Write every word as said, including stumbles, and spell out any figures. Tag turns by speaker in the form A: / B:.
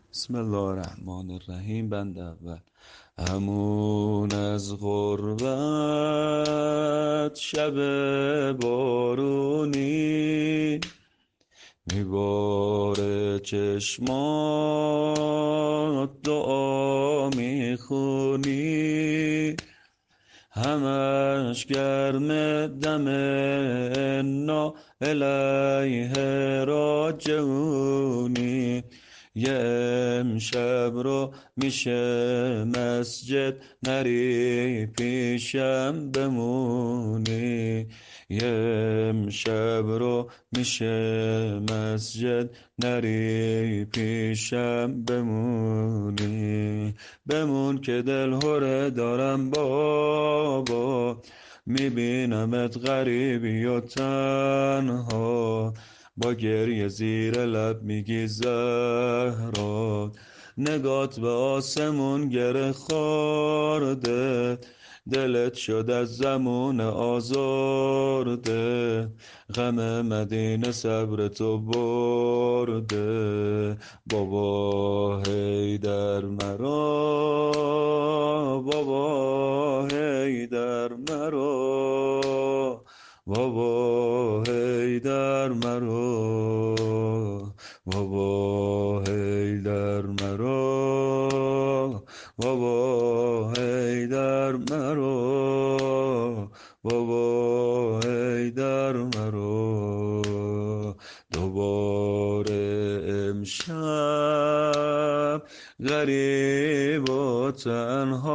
A: بسم الله الرحمن الرحیم. بند اول. همون از غربت شب بارونی میباره چشمات، دعا میخونی، همش گرم دم انا الیه راجعونی. یه امشب رو میشه مسجد نری پیشم بمونی. یه امشب رو میشه مسجد نری پیشم بمونی. بمون که دل هره دارم بابا، میبینمت غریبی و تنها، با گریه زیر لب میگی زهرا. نگات به آسمون گره خورده، دلت شد از زمون آزرده، غم مدینه صبر تو برده. بابا هیدر مرا، بابا هیدر مرا، بابا هیدر مرا، بابا هیدر مرا، بابا هیدر مرا، بابا هیدر مرا. دوباره امشب غریب و تنها